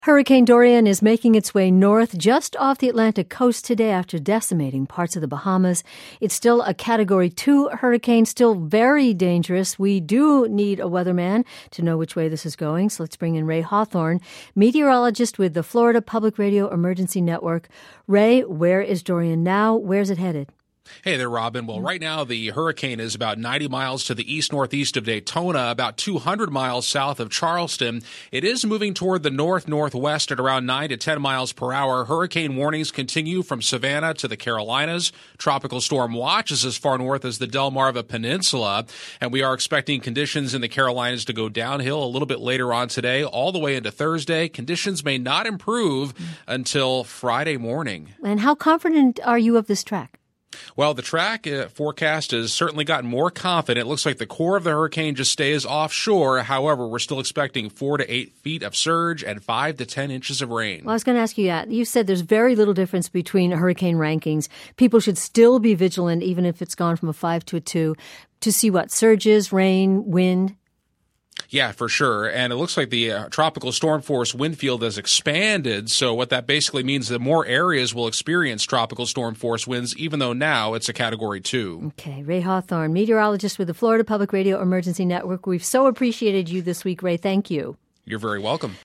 Hurricane Dorian is making its way north just off the Atlantic coast today after decimating parts of the Bahamas. It's still a Category 2 hurricane, still very dangerous. We do need a weatherman to know which way this is going, so let's bring in Ray Hawthorne, meteorologist with the Florida Public Radio Emergency Network. Ray, where is Dorian now? Where's it headed? Hey there, Robin. Well, right now the hurricane is about 90 miles to the east-northeast of Daytona, about 200 miles south of Charleston. It is moving toward the north-northwest at around 9 to 10 miles per hour. Hurricane warnings continue from Savannah to the Carolinas. Tropical storm watch is as far north as the Delmarva Peninsula, and we are expecting conditions in the Carolinas to go downhill a little bit later on today, all the way into Thursday. Conditions may not improve until Friday morning. And how confident are you of this track? Well, the track forecast has certainly gotten more confident. It looks like the core of the hurricane just stays offshore. However, we're still expecting 4 to 8 feet of surge and 5 to 10 inches of rain. Well, I was going to ask you that. You said there's very little difference between hurricane rankings. People should still be vigilant, even if it's gone from a 5 to a 2, to see what surges, rain, wind. Yeah, for sure. And it looks like the tropical storm force wind field has expanded. So what that basically means is that more areas will experience tropical storm force winds, even though now it's a Category 2. Okay. Ray Hawthorne, meteorologist with the Florida Public Radio Emergency Network. We've so appreciated you this week, Ray. Thank you. You're very welcome.